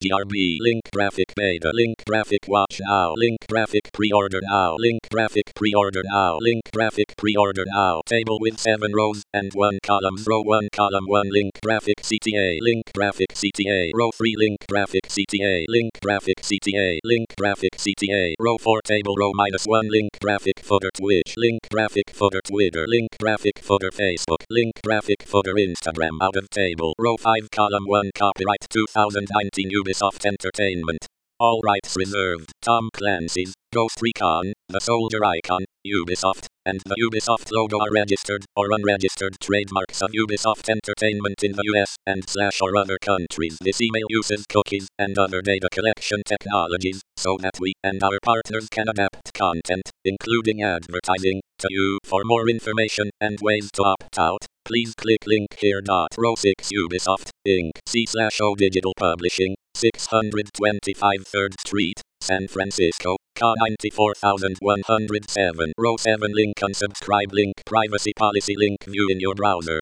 GRB link graphic beta link graphic watch now link graphic pre-order now link graphic pre-order now link graphic pre-order now table with 7 rows and 1 column row 1 column 1 link graphic CTA link graphic CTA row 3 link graphic CTA link graphic CTA link graphic CTA row 4 table row -1 link graphic footer Twitch link graphic footer Twitter link graphic footer Facebook link graphic footer Instagram out of table row 5 column 1 copyright 2019 Ubisoft Entertainment. All rights reserved. Tom Clancy's Ghost Recon, the soldier icon, Ubisoft, and the Ubisoft logo are registered or unregistered trademarks of Ubisoft Entertainment in the US and/or other countries. This email uses cookies and other data collection technologies so that we and our partners can adapt content, including advertising, to you. For more information and ways to opt out, please click link here. Row 6 Ubisoft, Inc. C/O Digital Publishing, 625 3rd Street, San Francisco, CA 94107. Row 7 link unsubscribe link privacy policy link view in your browser.